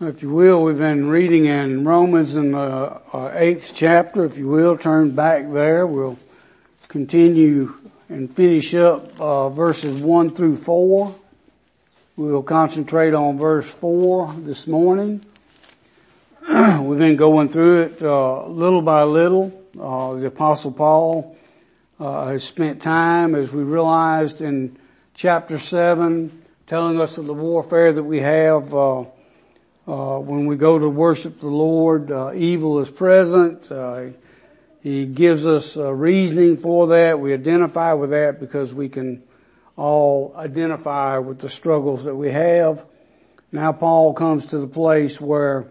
If you will, we've been reading in Romans in the 8th chapter. If you will, turn back there. We'll continue and finish up verses 1 through 4. We'll concentrate on verse 4 this morning. We've been going through it little by little. The Apostle Paul has spent time, as we realized in chapter 7, telling us of the warfare that we have when we go to worship the Lord. Evil is present. He gives us reasoning for that. We identify with that because we can all identify with the struggles that we have. Now Paul comes to the place where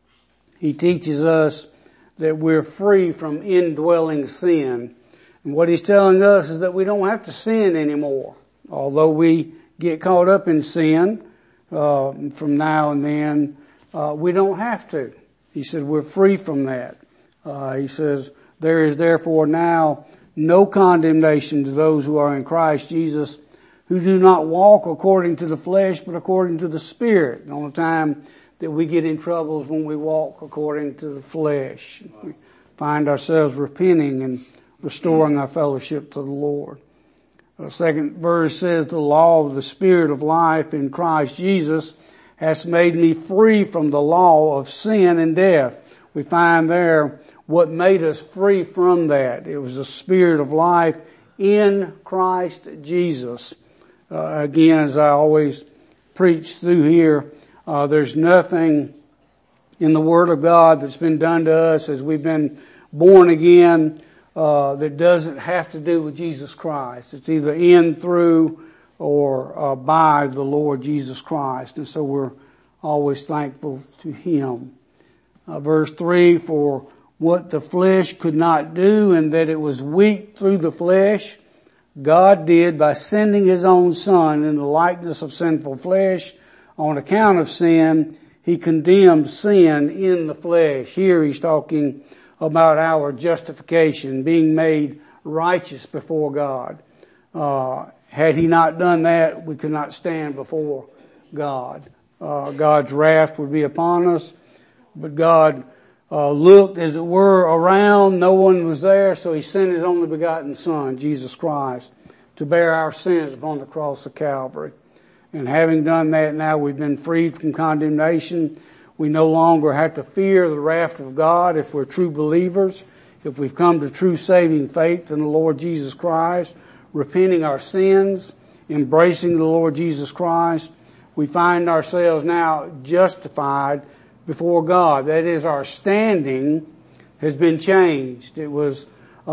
he teaches us that we're free from indwelling sin. And what he's telling us is that we don't have to sin anymore. Although we get caught up in sin from now and then, we don't have to. He said we're free from that. He says, there is therefore now no condemnation to those who are in Christ Jesus, who do not walk according to the flesh, but according to the Spirit. The only time that we get in trouble is when we walk according to the flesh. We find ourselves repenting and restoring our fellowship to the Lord. The second verse says, the law of the Spirit of life in Christ Jesus has made me free from the law of sin and death. We find there what made us free from that. It was the Spirit of life in Christ Jesus. Again, as I always preach through here, there's nothing in the Word of God that's been done to us as we've been born again that doesn't have to do with Jesus Christ. It's either in, through, or by the Lord Jesus Christ. And so we're always thankful to Him. Verse 3, for what the flesh could not do, and that it was weak through the flesh, God did by sending His own Son in the likeness of sinful flesh. On account of sin, He condemned sin in the flesh. Here He's talking about our justification, being made righteous before God. Had He not done that, we could not stand before God. God's wrath would be upon us, but God looked, as it were, around. No one was there, so He sent His only begotten Son, Jesus Christ, to bear our sins upon the cross of Calvary. And having done that, now we've been freed from condemnation. We no longer have to fear the wrath of God if we're true believers, if we've come to true saving faith in the Lord Jesus Christ, repenting our sins, embracing the Lord Jesus Christ. We find ourselves now justified before God. That is, our standing has been changed. It was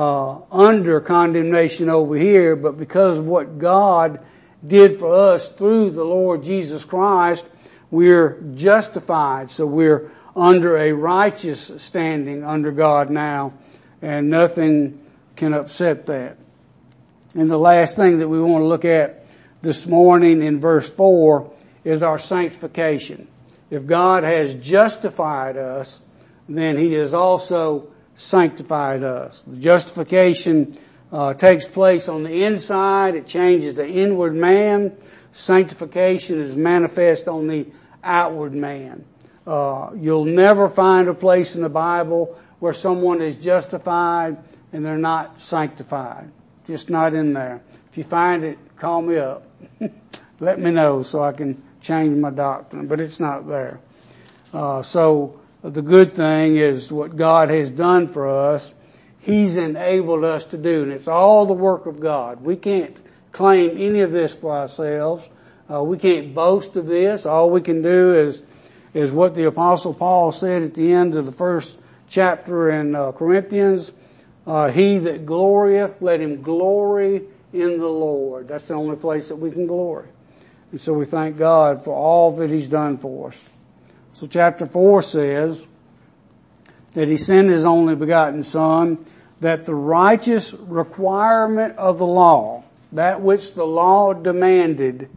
under condemnation over here, but because of what God did for us through the Lord Jesus Christ, we're justified. So we're under a righteous standing under God now, and nothing can upset that. And the last thing that we want to look at this morning in verse 4 is our sanctification. If God has justified us, then He has also sanctified us. The justification takes place on the inside. It changes the inward man. Sanctification is manifest on the outward man. You'll never find a place in the Bible where someone is justified and they're not sanctified. Just not in there. If you find it, call me up. Let me know so I can change my doctrine, but it's not there. So the good thing is what God has done for us, He's enabled us to do, and it's all the work of God. We can't claim any of this for ourselves. We can't boast of this. All we can do is what the Apostle Paul said at the end of the first chapter in Corinthians. He that glorieth, let him glory in the Lord. That's the only place that we can glory. And so we thank God for all that He's done for us. So chapter 4 says that He sent His only begotten Son, that the righteous requirement of the law, that which the law demanded,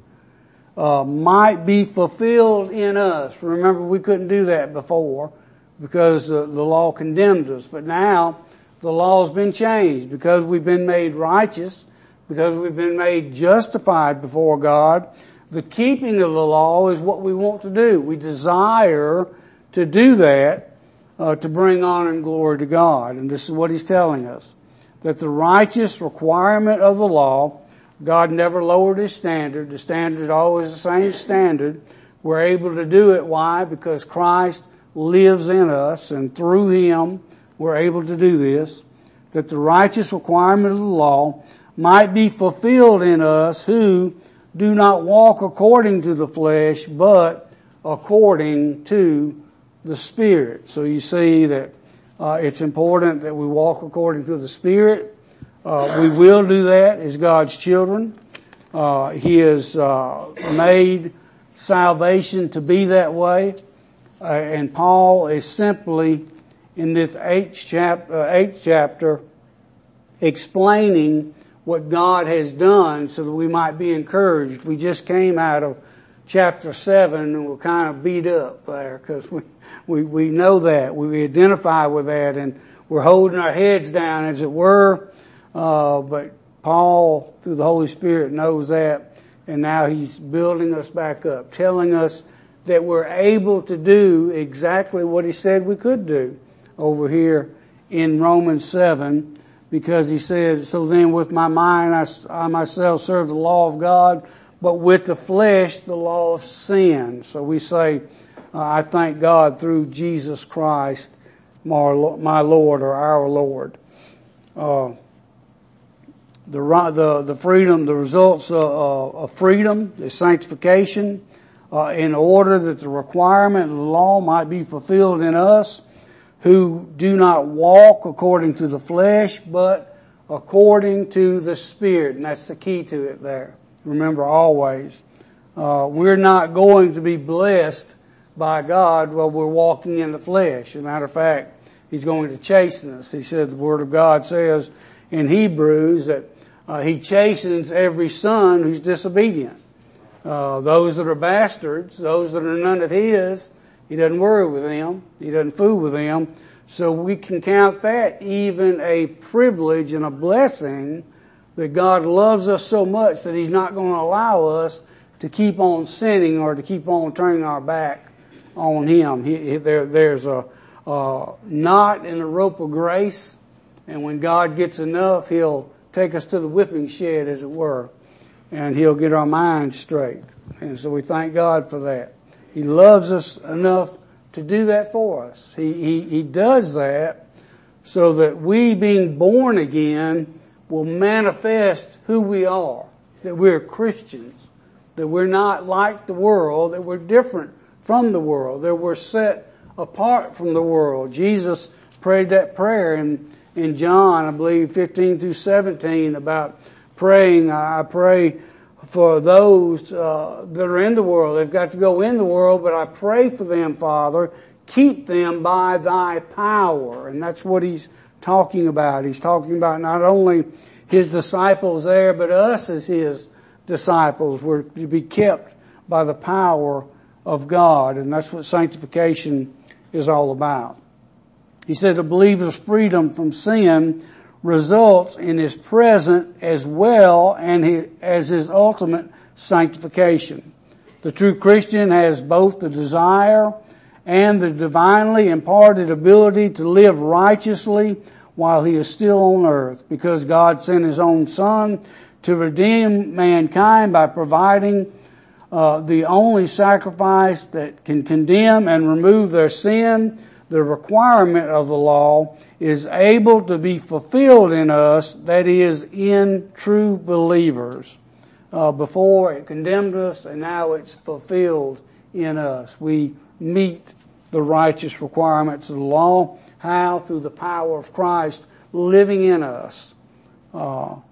might be fulfilled in us. Remember, we couldn't do that before because the law condemned us. But now the law's been changed because we've been made righteous, because we've been made justified before God. the keeping of the law is what we want to do. We desire to do that, to bring honor and glory to God. And this is what he's telling us. That the righteous requirement of the law, God never lowered his standard. The standard is always the same standard. We're able to do it. Why? Because Christ lives in us, and through him we're able to do this. That the righteous requirement of the law might be fulfilled in us who do not walk according to the flesh, but according to the Spirit. So you see that it's important that we walk according to the Spirit. We will do that as God's children. He has made salvation to be that way. And Paul is simply in this 8th chapter explaining what God has done so that we might be encouraged. We just came out of chapter 7 and we're kind of beat up there because we know that. We identify with that and we're holding our heads down as it were. But Paul, through the Holy Spirit, knows that, and now he's building us back up, telling us that we're able to do exactly what he said we could do over here in Romans 7. Because he says, so then with my mind I myself serve the law of God, but with the flesh the law of sin. So we say, I thank God through Jesus Christ, my Lord or our Lord. The freedom, the results of freedom, the sanctification, in order that the requirement of the law might be fulfilled in us, who do not walk according to the flesh, but according to the Spirit. And that's the key to it there. Remember always, we're not going to be blessed by God while we're walking in the flesh. As a matter of fact, he's going to chasten us. He said, the Word of God says in Hebrews that he chastens every son who's disobedient. Those that are bastards, those that are none of his, he doesn't worry with them. He doesn't fool with them. So we can count that even a privilege and a blessing that God loves us so much that he's not going to allow us to keep on sinning or to keep on turning our back on him. There's a knot in the rope of grace, and when God gets enough, he'll take us to the whipping shed, as it were, and he'll get our minds straight. And so we thank God for that. He loves us enough to do that for us. He does that so that we, being born again, will manifest who we are, that we're Christians, that we're not like the world, that we're different from the world, that we're set apart from the world. Jesus prayed that prayer in John, I believe, 15 through 17 about praying, I pray for those that are in the world. They've got to go in the world, but I pray for them, Father. Keep them by thy power. And that's what he's talking about. He's talking about not only his disciples there, but us as his disciples. We're to be kept by the power of God. And that's what sanctification is all about. He said the believer's freedom from sin results in his present as well as his ultimate sanctification. The true Christian has both the desire and the divinely imparted ability to live righteously while he is still on earth, because God sent his own Son to redeem mankind by providing the only sacrifice that can condemn and remove their sin. The requirement of the law is able to be fulfilled in us, that is, in true believers. Before it condemned us, and now it's fulfilled in us. We meet the righteous requirements of the law. How? Through the power of Christ living in us. Paul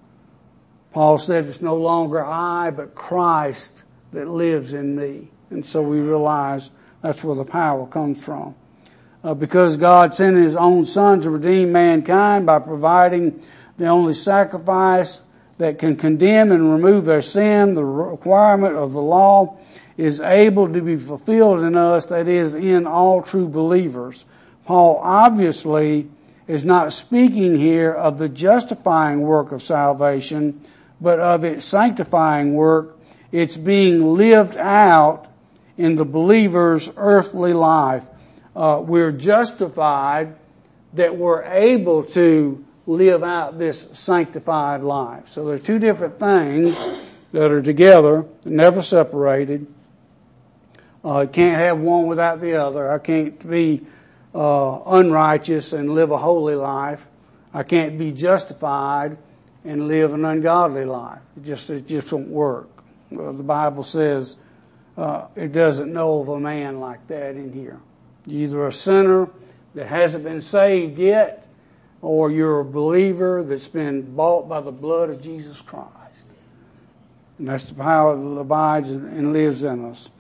said it's no longer I, but Christ that lives in me. And so we realize that's where the power comes from. Because God sent his own Son to redeem mankind by providing the only sacrifice that can condemn and remove their sin, the requirement of the law is able to be fulfilled in us, that is, in all true believers. Paul obviously is not speaking here of the justifying work of salvation, but of its sanctifying work It's being lived out in the believer's earthly life. We're justified that we're able to live out this sanctified life. So there are two different things that are together, never separated. Can't have one without the other. I can't be unrighteous and live a holy life. I can't be justified and live an ungodly life. It just won't work. Well, the Bible says it doesn't know of a man like that in here. You're either a sinner that hasn't been saved yet, or you're a believer that's been bought by the blood of Jesus Christ. And that's the power that abides and lives in us.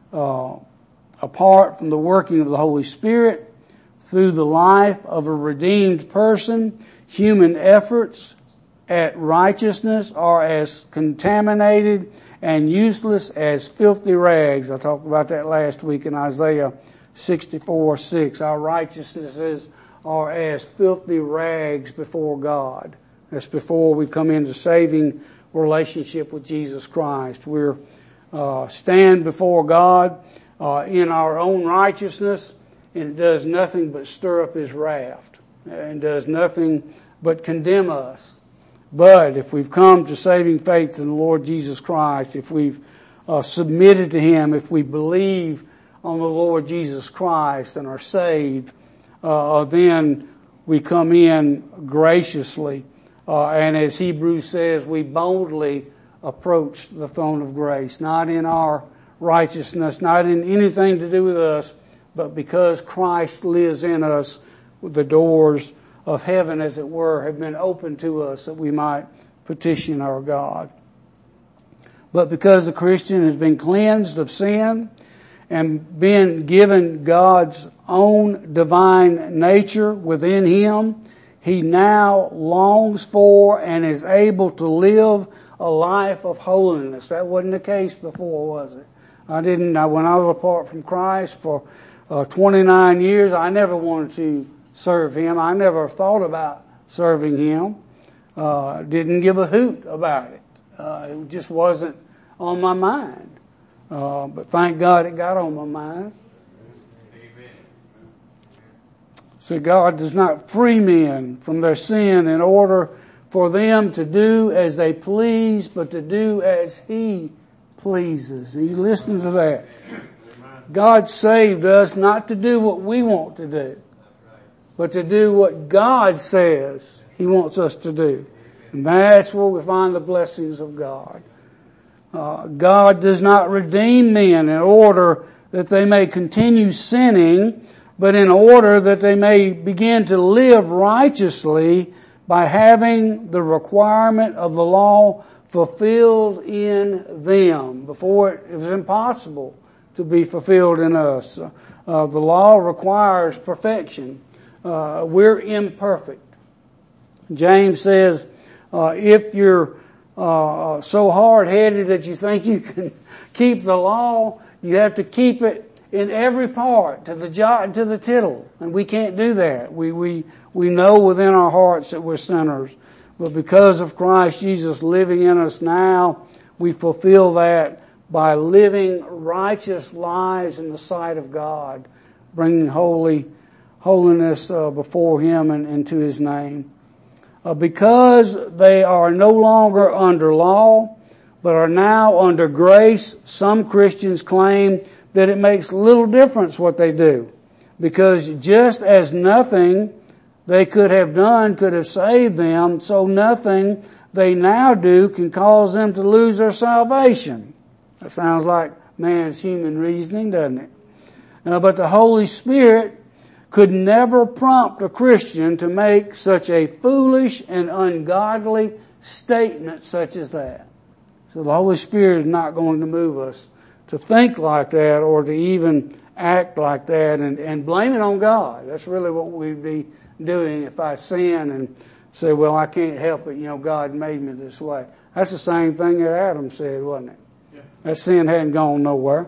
Apart from the working of the Holy Spirit, through the life of a redeemed person, human efforts at righteousness are as contaminated and useless as filthy rags. I talked about that last week in Isaiah 64:6. Our righteousnesses are as filthy rags before God. That's before we come into saving relationship with Jesus Christ. We're stand before God in our own righteousness, and it does nothing but stir up His wrath, and does nothing but condemn us. But if we've come to saving faith in the Lord Jesus Christ, if we've submitted to Him, if we believe on the Lord Jesus Christ and are saved, then we come in graciously. And as Hebrews says, we boldly approach the throne of grace, not in our righteousness, not in anything to do with us, but because Christ lives in us, the doors of heaven, as it were, have been opened to us that we might petition our God. But because the Christian has been cleansed of sin and been given God's own divine nature within him, he now longs for and is able to live a life of holiness. That wasn't the case before, was it? When I was apart from Christ for 29 years, I never wanted to serve Him. I never thought about serving Him. Didn't give a hoot about it. It just wasn't on my mind. But thank God it got on my mind. Amen. So God does not free men from their sin in order for them to do as they please, but to do as He pleases. Are you listening to that? God saved us not to do what we want to do, but to do what God says He wants us to do. And that's where we find the blessings of God. God does not redeem men in order that they may continue sinning, but in order that they may begin to live righteously by having the requirement of the law fulfilled in them. Before it was impossible to be fulfilled in us. The law requires perfection. We're imperfect. James says, if you're so hard-headed that you think you can keep the law, you have to keep it in every part, to the jot and to the tittle. And we can't do that. We know within our hearts that we're sinners. But because of Christ Jesus living in us now, we fulfill that by living righteous lives in the sight of God, bringing holiness before Him and to His name. Because they are no longer under law, but are now under grace, some Christians claim that it makes little difference what they do. Because just as nothing they could have done could have saved them, so nothing they now do can cause them to lose their salvation. That sounds like man's human reasoning, doesn't it? But the Holy Spirit could never prompt a Christian to make such a foolish and ungodly statement such as that. So the Holy Spirit is not going to move us to think like that or to even act like that and blame it on God. That's really what we'd be doing if I sin and say, well, I can't help it. God made me this way. That's the same thing that Adam said, wasn't it? Yeah. That sin hadn't gone nowhere.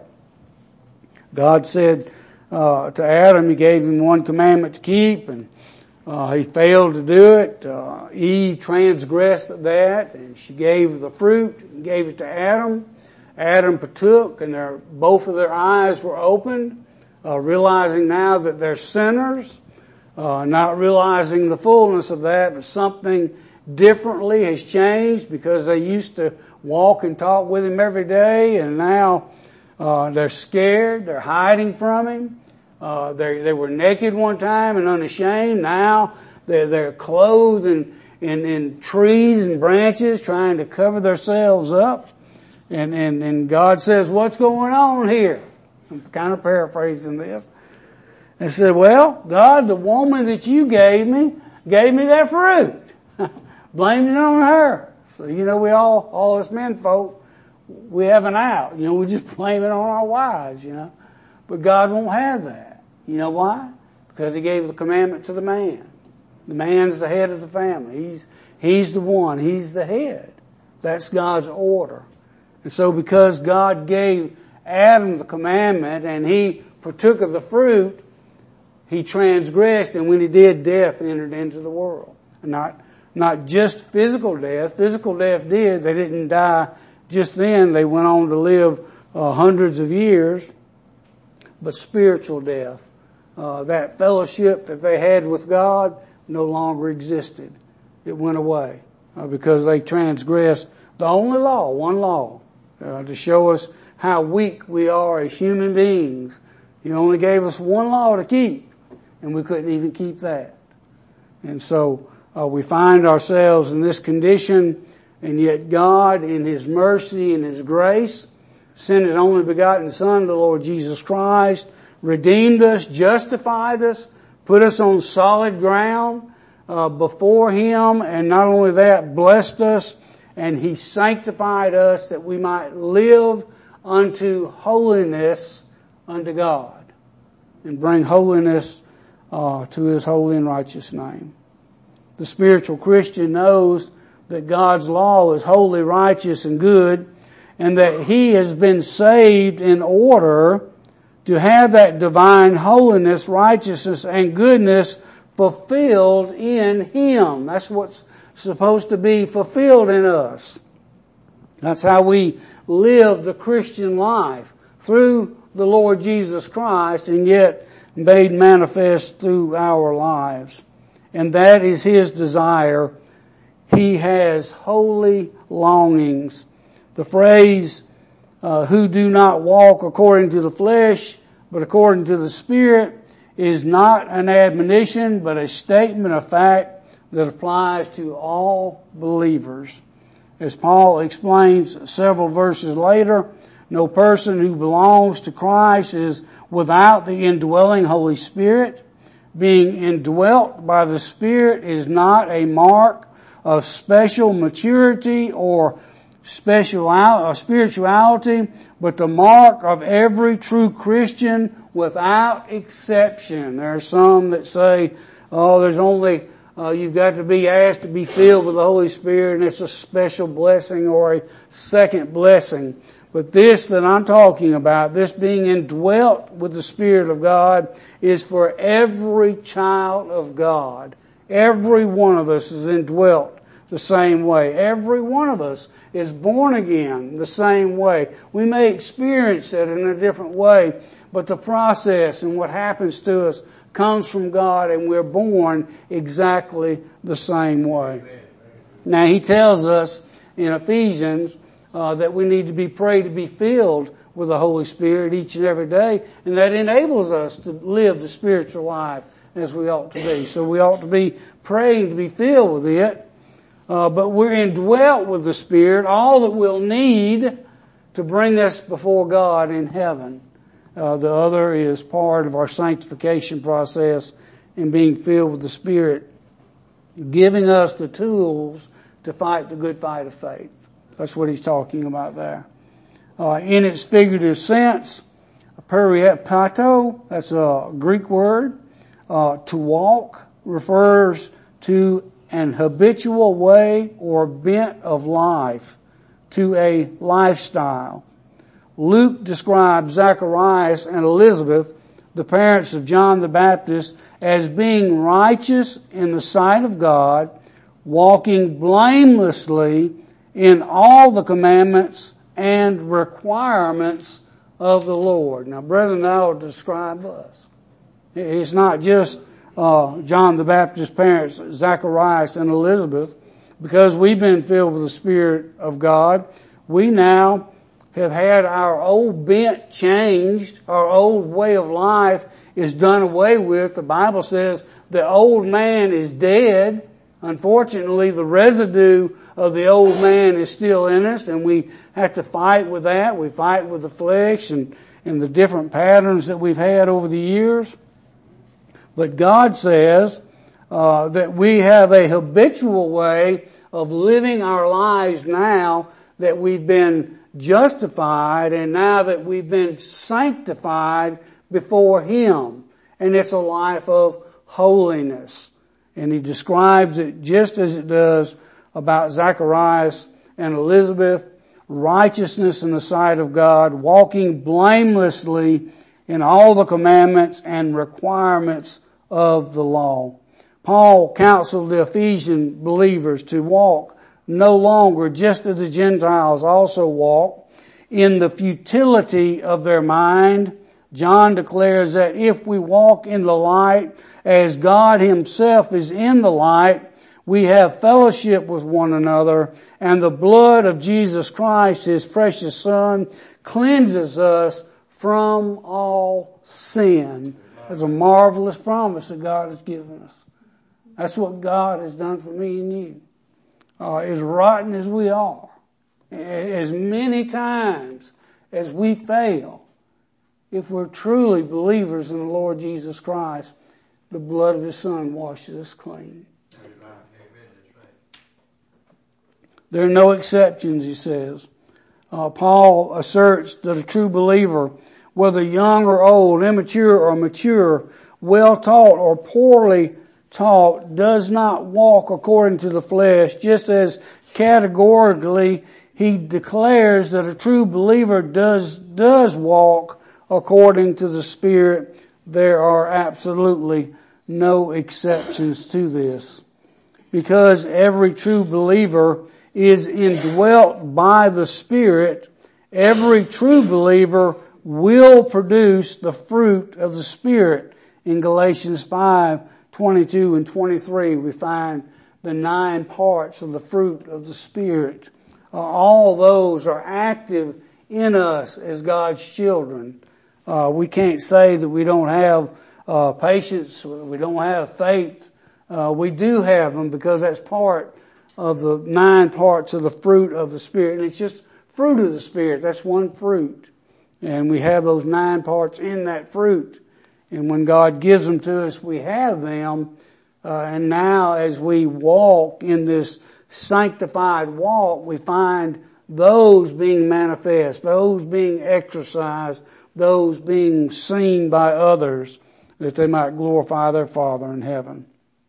God said to Adam, He gave him one commandment to keep, and he failed to do it. Eve transgressed that, and she gave the fruit and gave it to Adam. Adam partook, and both of their eyes were opened, realizing now that they're sinners, not realizing the fullness of that, but something differently has changed because they used to walk and talk with him every day, and now they're scared, they're hiding from him. They were naked one time and unashamed. Now they're clothed in trees and branches, trying to cover themselves up. And God says, "What's going on here?" I'm kind of paraphrasing this. And said, "Well, God, the woman that you gave me that fruit." Blamed it on her. So, we all us men folk, we have an out. We just blame it on our wives, But God won't have that. You know why? Because He gave the commandment to the man. The man's the head of the family. He's the one. He's the head. That's God's order. And so because God gave Adam the commandment and he partook of the fruit, he transgressed, and when he did, death entered into the world. Not just physical death. Physical death did. They didn't die just then. They went on to live hundreds of years. But spiritual death, that fellowship that they had with God no longer existed. It went away because they transgressed the only law, one law, to show us how weak we are as human beings. He only gave us one law to keep, and we couldn't even keep that. And so we find ourselves in this condition, and yet God, in His mercy and His grace, sent His only begotten Son, the Lord Jesus Christ, redeemed us, justified us, put us on solid ground before Him, and not only that, blessed us, and He sanctified us that we might live unto holiness unto God, and bring holiness to His holy and righteous name. The spiritual Christian knows that God's law is holy, righteous, and good, and that he has been saved in order to have that divine holiness, righteousness, and goodness fulfilled in Him. That's what's supposed to be fulfilled in us. That's how we live the Christian life, through the Lord Jesus Christ, and yet made manifest through our lives. And that is His desire. He has holy longings. The phrase, who do not walk according to the flesh, but according to the Spirit, is not an admonition, but a statement of fact that applies to all believers. As Paul explains several verses later, no person who belongs to Christ is without the indwelling Holy Spirit. Being indwelt by the Spirit is not a mark of special maturity or spirituality, but the mark of every true Christian without exception. There are some that say, there's only, you've got to be asked to be filled with the Holy Spirit, and it's a special blessing or a second blessing. But this that I'm talking about, this being indwelt with the Spirit of God, is for every child of God. Every one of us is indwelt the same way. Every one of us is born again the same way. We may experience it in a different way, but the process and what happens to us comes from God, and we're born exactly the same way. Now, he tells us in Ephesians that we need to be prayed to be filled with the Holy Spirit each and every day, and that enables us to live the spiritual life as we ought to be. So we ought to be praying to be filled with it, but we're indwelt with the Spirit, all that we'll need to bring us before God in heaven. The other is part of our sanctification process in being filled with the Spirit, giving us the tools to fight the good fight of faith. That's what he's talking about there. In its figurative sense, peripato, that's a Greek word. To walk refers to an habitual way or bent of life, to a lifestyle. Luke describes Zacharias and Elizabeth, the parents of John the Baptist, as being righteous in the sight of God, walking blamelessly in all the commandments and requirements of the Lord. Now, brethren, that will describe us. It's not just John the Baptist's parents, Zacharias and Elizabeth. Because we've been filled with the Spirit of God, we now have had our old bent changed. Our old way of life is done away with. The Bible says the old man is dead. Unfortunately, the residue of the old man is still in us, and we have to fight with that. We fight with the flesh and the different patterns that we've had over the years. But God says that we have a habitual way of living our lives now that we've been justified and now that we've been sanctified before Him. And it's a life of holiness. And He describes it just as it does about Zacharias and Elizabeth, righteousness in the sight of God, walking blamelessly in all the commandments and requirements of the law. Paul counseled the Ephesian believers to walk no longer just as the Gentiles also walk in the futility of their mind. John declares that if we walk in the light as God Himself is in the light, we have fellowship with one another, and the blood of Jesus Christ, His precious Son, cleanses us from all sin. That's a marvelous promise that God has given us. That's what God has done for me and you. As rotten as we are, as many times as we fail, if we're truly believers in the Lord Jesus Christ, the blood of His Son washes us clean. There are no exceptions, he says. Paul asserts that a true believer, whether young or old, immature or mature, well taught or poorly taught, does not walk according to the flesh, just as categorically he declares that a true believer does walk according to the Spirit. There are absolutely no exceptions to this. Because every true believer is indwelt by the Spirit, every true believer will produce the fruit of the Spirit. In Galatians 5:22 and 23, we find the 9 parts of the fruit of the Spirit. All those are active in us as God's children. We can't say that we don't have patience, we don't have faith. We do have them because that's part of the 9 parts of the fruit of the Spirit. And it's just fruit of the Spirit. That's one fruit. And we have those 9 parts in that fruit. And when God gives them to us, we have them. And now as we walk in this sanctified walk, we find those being manifest, those being exercised, those being seen by others, that they might glorify their Father in heaven.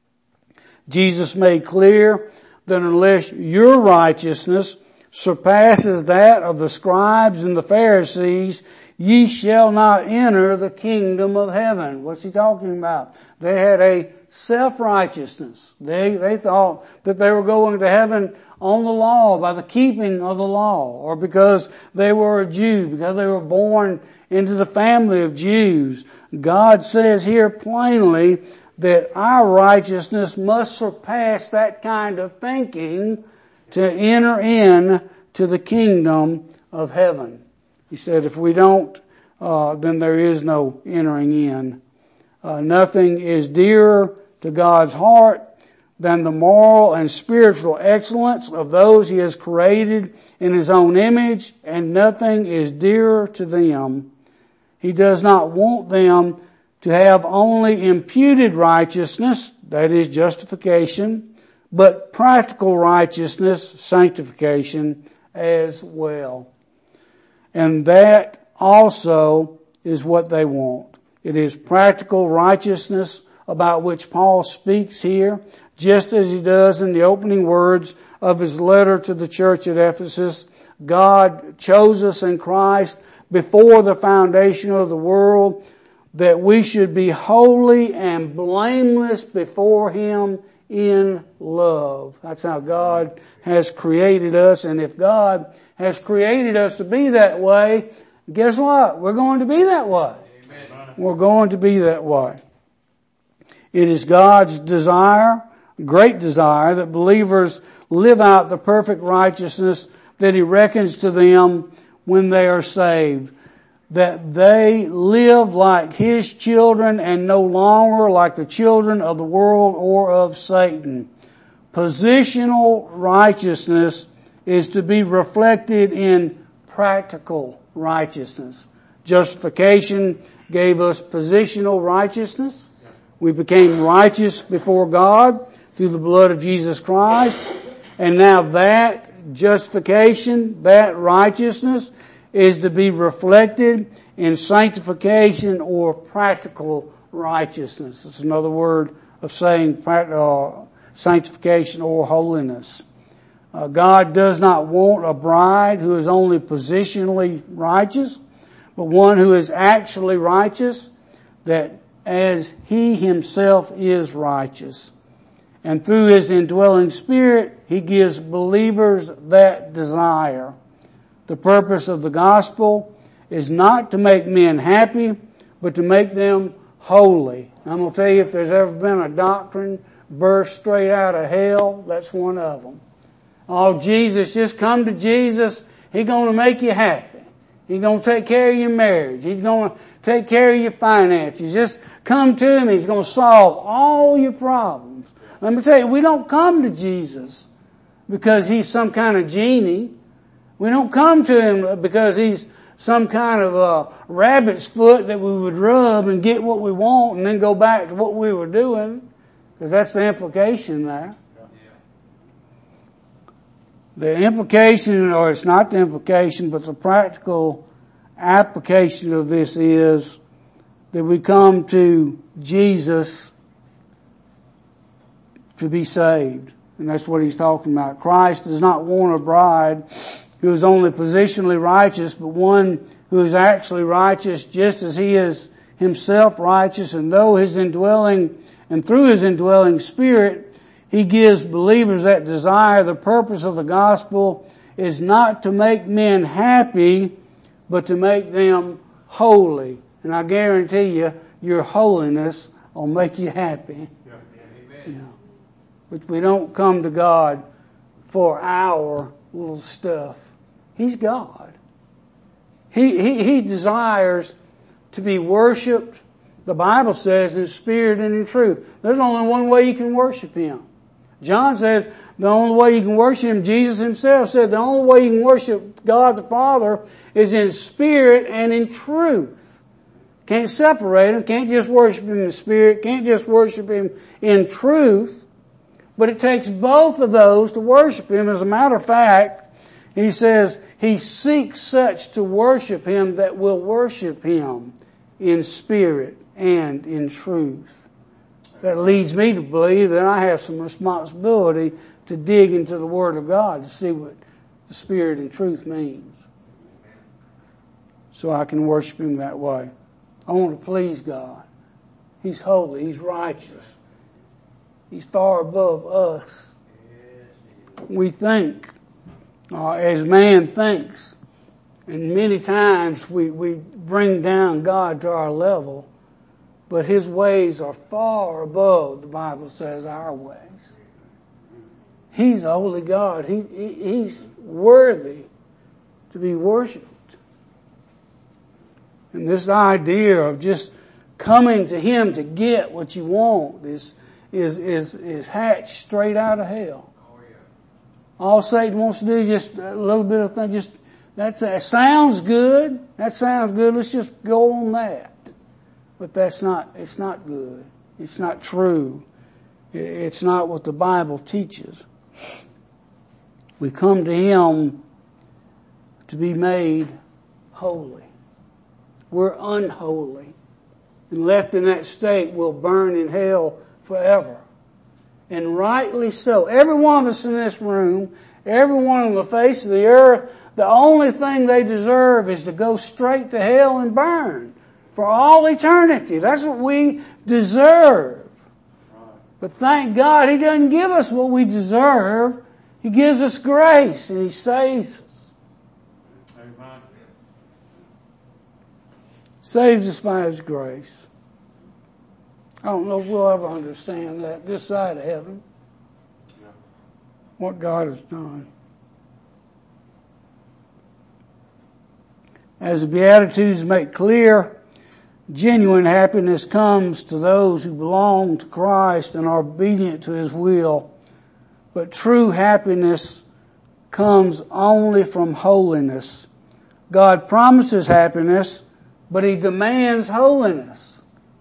Jesus made clear that unless your righteousness surpasses that of the scribes and the Pharisees, ye shall not enter the kingdom of heaven. What's he talking about? They had a self-righteousness. They thought that they were going to heaven on the law, by the keeping of the law, or because they were a Jew, because they were born into the family of Jews. God says here plainly that our righteousness must surpass that kind of thinking to enter in to the kingdom of heaven. He said if we don't, then there is no entering in. Nothing is dearer to God's heart than the moral and spiritual excellence of those He has created in His own image, and nothing is dearer to them. He does not want them to have only imputed righteousness, that is justification, but practical righteousness, sanctification as well. And that also is what they want. It is practical righteousness about which Paul speaks here, just as he does in the opening words of his letter to the church at Ephesus. God chose us in Christ before the foundation of the world, that we should be holy and blameless before Him in love. That's how God has created us. And if God has created us to be that way, guess what? We're going to be that way. Amen. We're going to be that way. It is God's desire, great desire, that believers live out the perfect righteousness that He reckons to them when they are saved. That they live like His children and no longer like the children of the world or of Satan. Positional righteousness is to be reflected in practical righteousness. Justification gave us positional righteousness. We became righteous before God through the blood of Jesus Christ. And now that justification, that righteousness, is to be reflected in sanctification or practical righteousness. It's another word of saying sanctification or holiness. God does not want a bride who is only positionally righteous, but one who is actually righteous, that as He Himself is righteous. And through His indwelling Spirit, He gives believers that desire. The purpose of the gospel is not to make men happy, but to make them holy. I'm going to tell you, if there's ever been a doctrine burst straight out of hell, that's one of them. Oh, Jesus, just come to Jesus. He's going to make you happy. He's going to take care of your marriage. He's going to take care of your finances. Just come to Him. He's going to solve all your problems. Let me tell you, we don't come to Jesus because He's some kind of genie. We don't come to Him because He's some kind of a rabbit's foot that we would rub and get what we want and then go back to what we were doing. Because that's the implication there. The implication, or it's not the implication, but the practical application of this is that we come to Jesus to be saved. And that's what He's talking about. Christ does not want a bride who is only positionally righteous, but one who is actually righteous just as He is Himself righteous. And though His indwelling, and through His indwelling Spirit, He gives believers that desire, the purpose of the gospel is not to make men happy, but to make them holy. And I guarantee you, your holiness will make you happy. Yeah. You know, but we don't come to God for our little stuff. He's God. He desires to be worshiped, the Bible says, in spirit and in truth. There's only one way you can worship Him. John said the only way you can worship Him, Jesus Himself said the only way you can worship God the Father is in spirit and in truth. Can't separate Him, can't just worship Him in spirit, can't just worship Him in truth. But it takes both of those to worship Him. As a matter of fact, He says He seeks such to worship Him that will worship Him in spirit and in truth. That leads me to believe that I have some responsibility to dig into the Word of God to see what the spirit and truth means, so I can worship Him that way. I want to please God. He's holy. He's righteous. He's far above us. We think as man thinks. And many times we bring down God to our level, but His ways are far above, the Bible says, our ways. He's a holy God. He's worthy to be worshipped. And this idea of just coming to Him to get what you want is hatched straight out of hell. All Satan wants to do is just a little bit of thing, that sounds good. That sounds good. Let's just go on that. But it's not good. It's not true. It's not what the Bible teaches. We come to Him to be made holy. We're unholy. And left in that state, we'll burn in hell forever. And rightly so. Every one of us in this room, everyone on the face of the earth, the only thing they deserve is to go straight to hell and burn for all eternity. That's what we deserve. But thank God He doesn't give us what we deserve. He gives us grace and He saves us. Saves us by His grace. I don't know if we'll ever understand that this side of heaven. What God has done. As the Beatitudes make clear, genuine happiness comes to those who belong to Christ and are obedient to His will. But true happiness comes only from holiness. God promises happiness, but He demands holiness,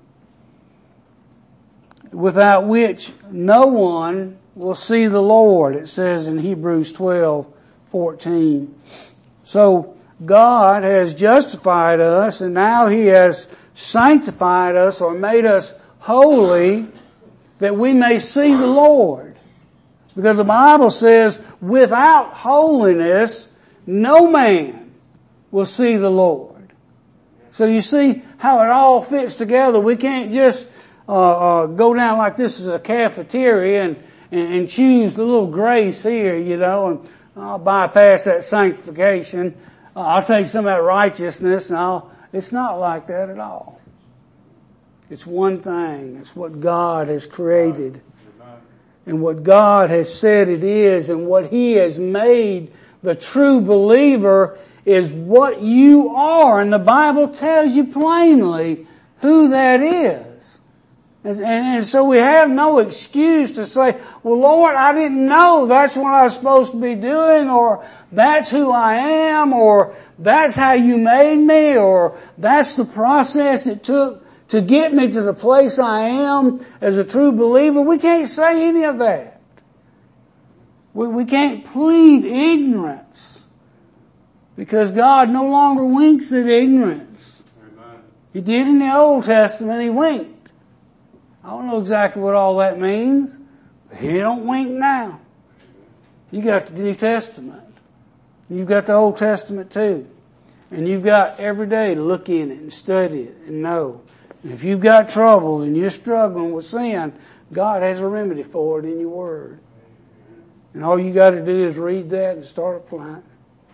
without which no one will see the Lord, it says in Hebrews 12:14. So God has justified us, and now He has sanctified us or made us holy that we may see the Lord. Because the Bible says, without holiness, no man will see the Lord. So you see how it all fits together. We can't just go down like this is a cafeteria and choose the little grace here, and I'll bypass that sanctification. I'll take some of that righteousness, and it's not like that at all. It's one thing. It's what God has created and what God has said it is, and what He has made the true believer is what you are. And the Bible tells you plainly who that is. And so we have no excuse to say, well, Lord, I didn't know that's what I was supposed to be doing, or that's who I am, or that's how you made me, or that's the process it took to get me to the place I am as a true believer. We can't say any of that. We can't plead ignorance, because God no longer winks at ignorance. Amen. He did in the Old Testament, He winked. I don't know exactly what all that means, but He don't wink now. You got the New Testament. You've got the Old Testament too. And you've got every day to look in it and study it and know. And if you've got trouble and you're struggling with sin, God has a remedy for it in your Word. And all you got to do is read that and start applying.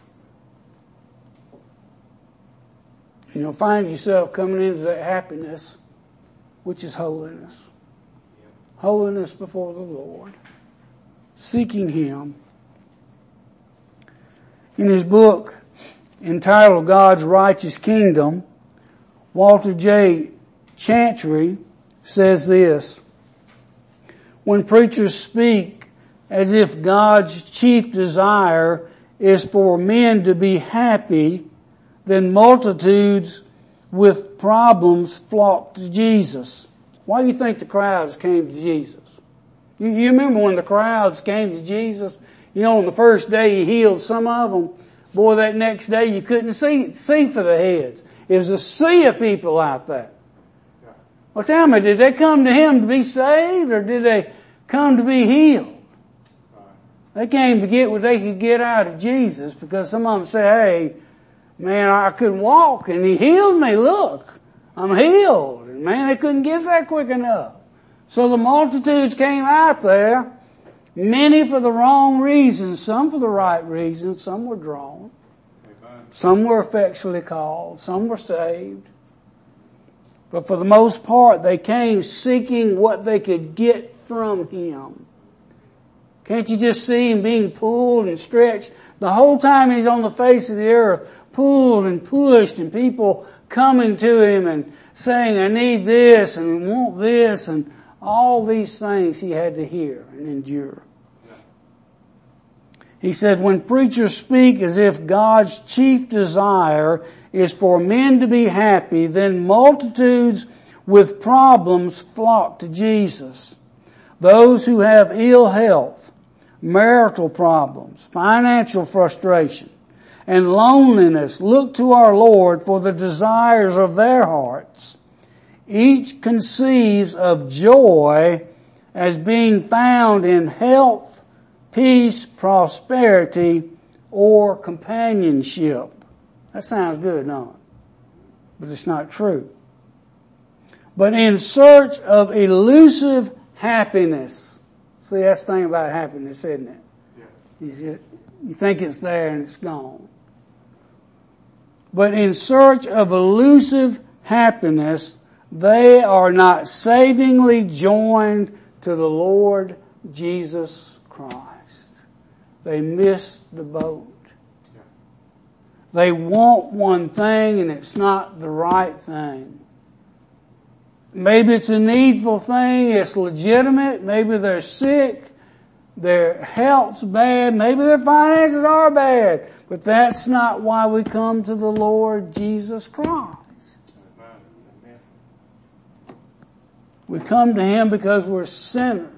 And you'll find yourself coming into that happiness, which is holiness. Holiness before the Lord. Seeking Him. In his book entitled God's Righteous Kingdom, Walter J. Chantry says this: when preachers speak as if God's chief desire is for men to be happy, then multitudes with problems flock to Jesus. Why do you think the crowds came to Jesus? You remember when the crowds came to Jesus? On the first day He healed some of them. Boy, that next day you couldn't see for the heads. It was a sea of people out there. Well, tell me, did they come to Him to be saved, or did they come to be healed? They came to get what they could get out of Jesus, because some of them say, hey, man, I couldn't walk and He healed me. Look, I'm healed. And man, they couldn't get that quick enough. So the multitudes came out there, many for the wrong reasons, some for the right reasons. Some were drawn. Amen. Some were effectually called. Some were saved. But for the most part, they came seeking what they could get from Him. Can't you just see Him being pulled and stretched? The whole time He's on the face of the earth, pulled and pushed, and people coming to Him and saying, I need this and want this, and all these things He had to hear and endure. He said, when preachers speak as if God's chief desire is for men to be happy, then multitudes with problems flock to Jesus. Those who have ill health, marital problems, financial frustration, and loneliness look to our Lord for the desires of their hearts. Each conceives of joy as being found in health, peace, prosperity, or companionship. That sounds good, no? But it's not true. But in search of elusive happiness. See, that's the thing about happiness, isn't it? Yeah. You think it's there and it's gone. But in search of elusive happiness, they are not savingly joined to the Lord Jesus Christ. They miss the boat. They want one thing and it's not the right thing. Maybe it's a needful thing, it's legitimate, maybe they're sick, their health's bad, maybe their finances are bad, but that's not why we come to the Lord Jesus Christ. We come to Him because we're sinners.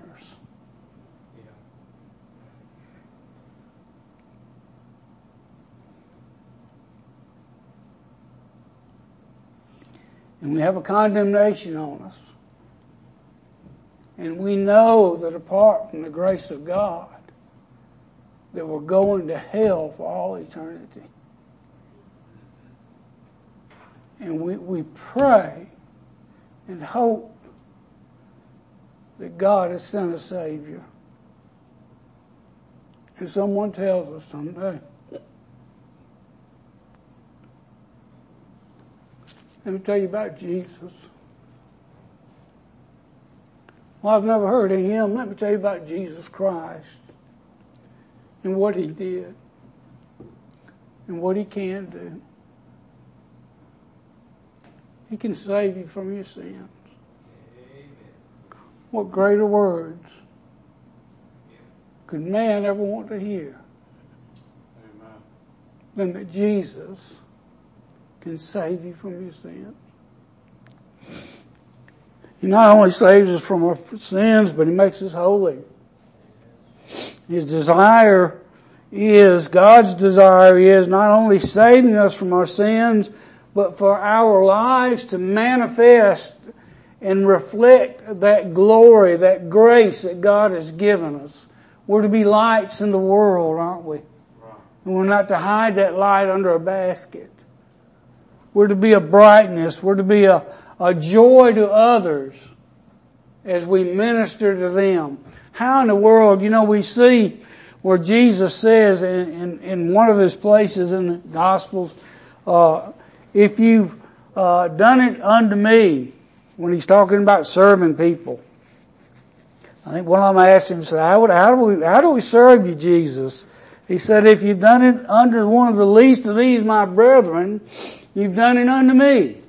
And we have a condemnation on us. And we know that apart from the grace of God, that we're going to hell for all eternity. And we pray and hope that God has sent a Savior. And someone tells us someday, let me tell you about Jesus. Well, I've never heard of Him. Let me tell you about Jesus Christ and what He did and what He can do. He can save you from your sins. What greater words could man ever want to hear than that Jesus can save you from your sins? He not only saves us from our sins, but He makes us holy. His desire is, God's desire is not only saving us from our sins, but for our lives to manifest and reflect that glory, that grace that God has given us. We're to be lights in the world, aren't we? And we're not to hide that light under a basket. We're to be a brightness. We're to be a joy to others as we minister to them. How in the world, we see where Jesus says in one of His places in the Gospels, if you've done it unto me, when He's talking about serving people. I think one of them asked Him, how do we serve you, Jesus? He said, if you've done it under one of the least of these, my brethren, you've done it unto me.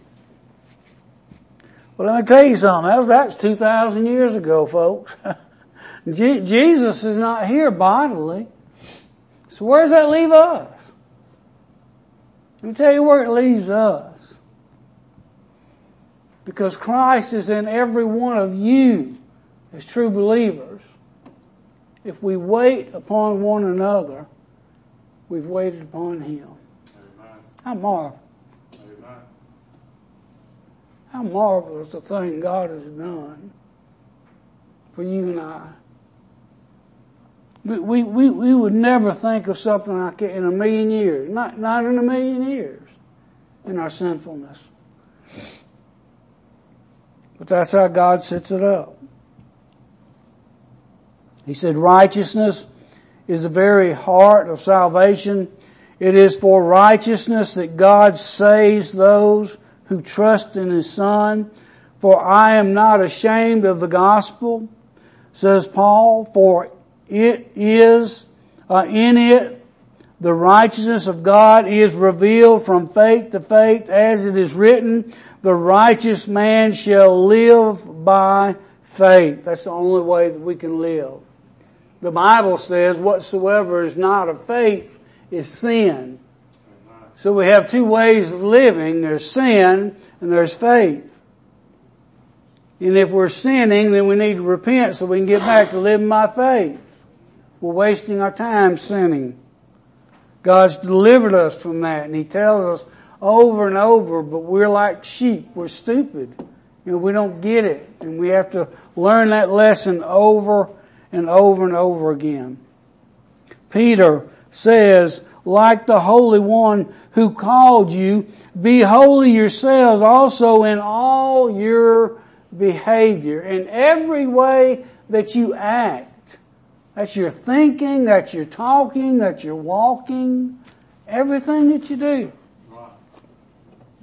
Well, let me tell you something. That's 2,000 years ago, folks. Jesus is not here bodily. So where does that leave us? Let me tell you where it leaves us. Because Christ is in every one of you as true believers. If we wait upon one another, we've waited upon Him. Amen. How marvelous. Amen. How marvelous the thing God has done for you and I. We would never think of something like it in a million years. Not in a million years in our sinfulness. But that's how God sets it up. He said righteousness is the very heart of salvation. It is for righteousness that God saves those who trust in His Son. For I am not ashamed of the gospel, says Paul, for it is, in it, the righteousness of God is revealed from faith to faith, as it is written, the righteous man shall live by faith. That's the only way that we can live. The Bible says whatsoever is not of faith is sin. So we have two ways of living. There's sin and there's faith. And if we're sinning, then we need to repent so we can get back to living by faith. We're wasting our time sinning. God's delivered us from that, and He tells us over and over, but we're like sheep. We're stupid. We don't get it. And we have to learn that lesson over and over and over again. Peter says, like the Holy One who called you, be holy yourselves also in all your behavior, in every way that you act. That's your thinking, that's your talking, that's your walking, everything that you do.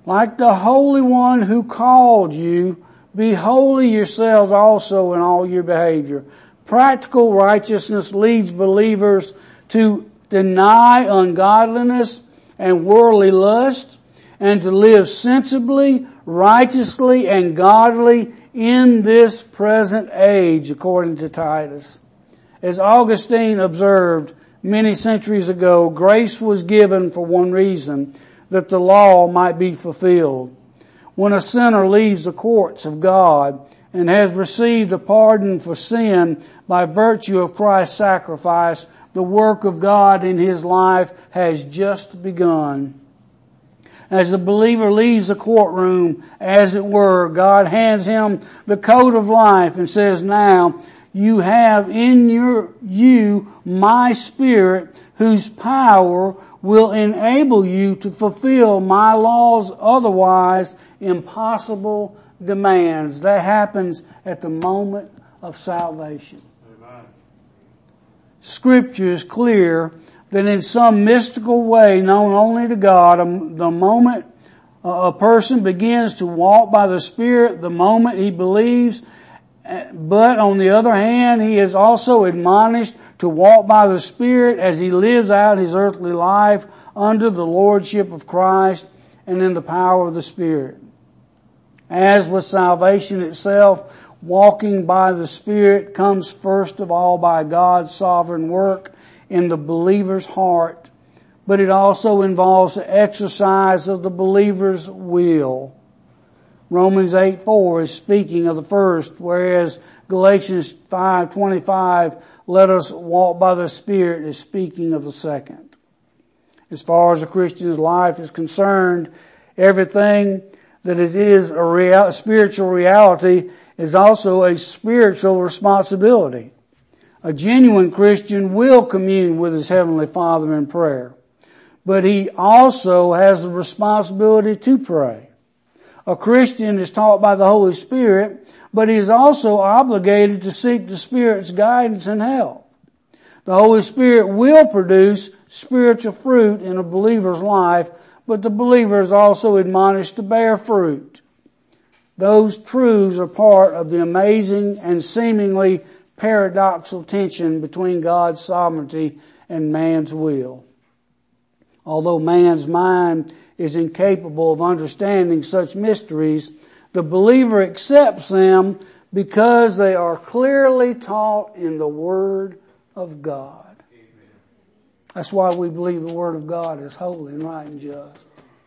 Like the Holy One who called you, be holy yourselves also in all your behavior. Practical righteousness leads believers to deny ungodliness and worldly lust and to live sensibly, righteously, and godly in this present age, according to Titus. As Augustine observed many centuries ago, grace was given for one reason, that the law might be fulfilled. When a sinner leaves the courts of God and has received a pardon for sin by virtue of Christ's sacrifice, the work of God in his life has just begun. As the believer leaves the courtroom, as it were, God hands him the coat of life and says, now you have in you my Spirit, whose power will enable you to fulfill my law's otherwise impossible demands. That happens at the moment of salvation. Amen. Scripture is clear that in some mystical way known only to God, the moment a person begins to walk by the Spirit, the moment he believes, but on the other hand, he is also admonished to walk by the Spirit as he lives out his earthly life under the lordship of Christ and in the power of the Spirit. As with salvation itself, walking by the Spirit comes first of all by God's sovereign work in the believer's heart, but it also involves the exercise of the believer's will. Romans 8:4 is speaking of the first, whereas Galatians 5:25, let us walk by the Spirit, is speaking of the second. As far as a Christian's life is concerned, everything that it is a spiritual reality is also a spiritual responsibility. A genuine Christian will commune with his Heavenly Father in prayer, but he also has the responsibility to pray. A Christian is taught by the Holy Spirit, but he is also obligated to seek the Spirit's guidance and help. The Holy Spirit will produce spiritual fruit in a believer's life, but the believer is also admonished to bear fruit. Those truths are part of the amazing and seemingly paradoxical tension between God's sovereignty and man's will. Although man's mind is incapable of understanding such mysteries, the believer accepts them because they are clearly taught in the Word of God. That's why we believe the Word of God is holy and right and just.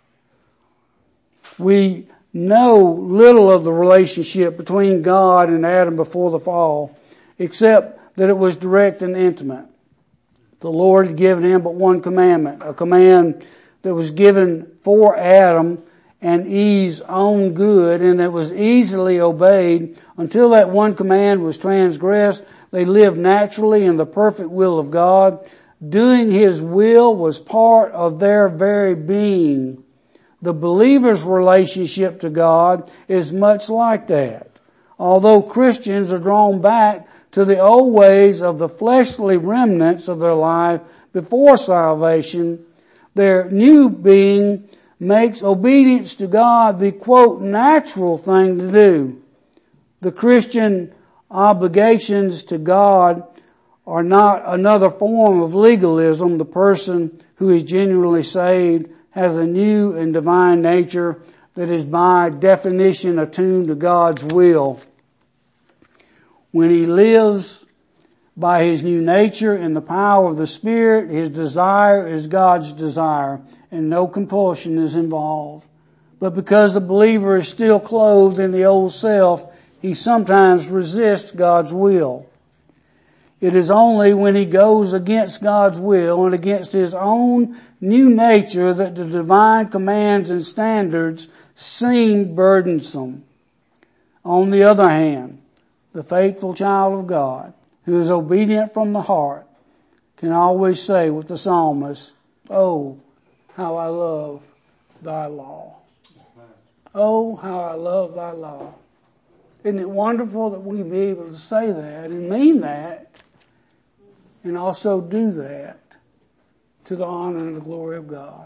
We know little of the relationship between God and Adam before the fall, except that it was direct and intimate. The Lord had given him but one commandment, a command that was given for Adam and Eve's own good, and that was easily obeyed. Until that one command was transgressed, they lived naturally in the perfect will of God. Doing His will was part of their very being. The believer's relationship to God is much like that. Although Christians are drawn back to the old ways of the fleshly remnants of their life before salvation, their new being makes obedience to God the, quote, natural thing to do. The Christian obligations to God are not another form of legalism. The person who is genuinely saved has a new and divine nature that is by definition attuned to God's will. When he lives by his new nature in the power of the Spirit, his desire is God's desire, and no compulsion is involved. But because the believer is still clothed in the old self, he sometimes resists God's will. It is only when he goes against God's will and against his own new nature that the divine commands and standards seem burdensome. On the other hand, the faithful child of God, who is obedient from the heart, can always say with the psalmist, "Oh, how I love thy law. Oh, how I love thy law." Isn't it wonderful that we be able to say that and mean that and also do that to the honor and the glory of God?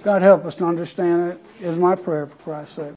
God help us to understand it is my prayer for Christ's sake.